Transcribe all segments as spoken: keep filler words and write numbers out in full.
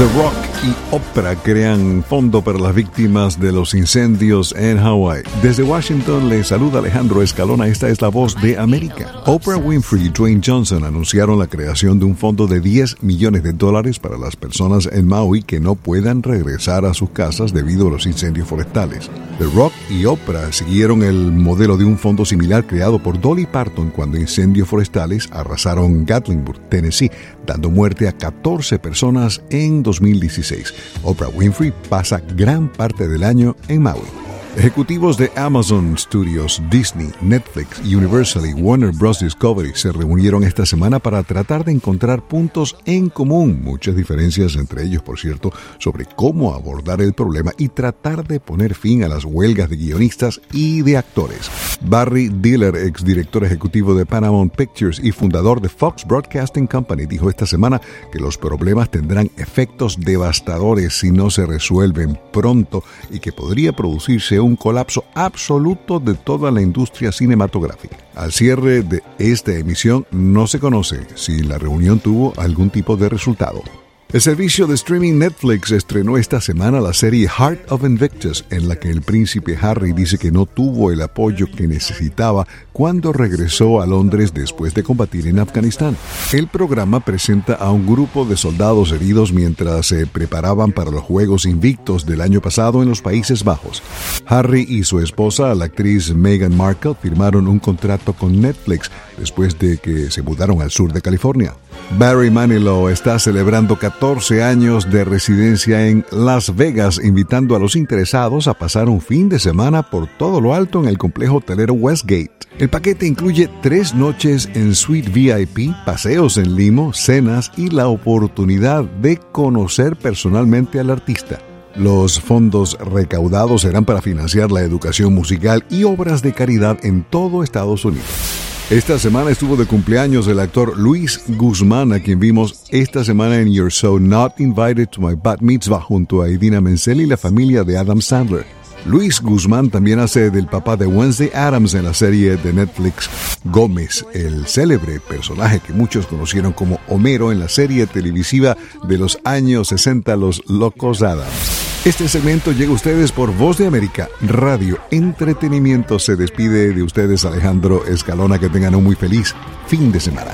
The Rock y Oprah crean fondo para las víctimas de los incendios en Hawái. Desde Washington le saluda Alejandro Escalona. Esta es la voz de América. Oprah Winfrey y Dwayne Johnson anunciaron la creación de un fondo de diez millones de dólares para las personas en Maui que no puedan regresar a sus casas debido a los incendios forestales. The Rock y Oprah siguieron el modelo de un fondo similar creado por Dolly Parton cuando incendios forestales arrasaron Gatlinburg, Tennessee, dando muerte a catorce personas en dos mil dieciséis. Oprah Winfrey pasa gran parte del año en Maui. Ejecutivos de Amazon Studios, Disney, Netflix, Universal y Warner Bros. Discovery se reunieron esta semana para tratar de encontrar puntos en común, muchas diferencias entre ellos, por cierto, sobre cómo abordar el problema y tratar de poner fin a las huelgas de guionistas y de actores. Barry Diller, exdirector ejecutivo de Paramount Pictures y fundador de Fox Broadcasting Company, dijo esta semana que los problemas tendrán efectos devastadores si no se resuelven pronto y que podría producirse un colapso absoluto de toda la industria cinematográfica. Al cierre de esta emisión no se conoce si la reunión tuvo algún tipo de resultado. El servicio de streaming Netflix estrenó esta semana la serie Heart of Invictus, en la que el príncipe Harry dice que no tuvo el apoyo que necesitaba cuando regresó a Londres después de combatir en Afganistán. El programa presenta a un grupo de soldados heridos mientras se preparaban para los Juegos Invictos del año pasado en los Países Bajos. Harry y su esposa, la actriz Meghan Markle, firmaron un contrato con Netflix después de que se mudaron al sur de California. Barry Manilow está celebrando catorce años de residencia en Las Vegas, invitando a los interesados a pasar un fin de semana por todo lo alto en el complejo hotelero Westgate. El paquete incluye tres noches en Suite V I P, paseos en limo, cenas y la oportunidad de conocer personalmente al artista. Los fondos recaudados serán para financiar la educación musical y obras de caridad en todo Estados Unidos. Esta semana estuvo de cumpleaños el actor Luis Guzmán, a quien vimos esta semana en You're So Not Invited to My Bat Mitzvah junto a Idina Menzel y la familia de Adam Sandler. Luis Guzmán también hace del papá de Wednesday Addams en la serie de Netflix Gómez, el célebre personaje que muchos conocieron como Homero en la serie televisiva de los años sesenta, Los Locos Adams. Este segmento llega a ustedes por Voz de América, Radio Entretenimiento. Se despide de ustedes Alejandro Escalona. Que tengan un muy feliz fin de semana.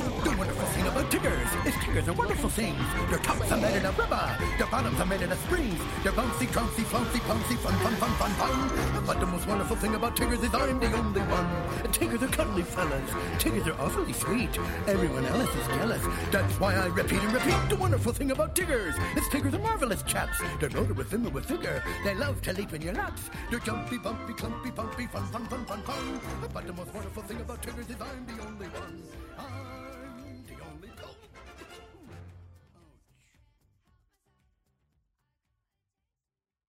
But the most wonderful thing about Tiggers is I'm the only one. Tiggers are cuddly fellas. Tiggers are awfully sweet. Everyone else is jealous. That's why I repeat and repeat the wonderful thing about Tiggers. It's Tiggers are marvelous chaps. They're loaded with vim with vigor. They love to leap in your laps. They're jumpy, bumpy, clumpy, pumpy, fun, fun, fun, fun, fun. But the most wonderful thing about Tiggers is I'm the only one. I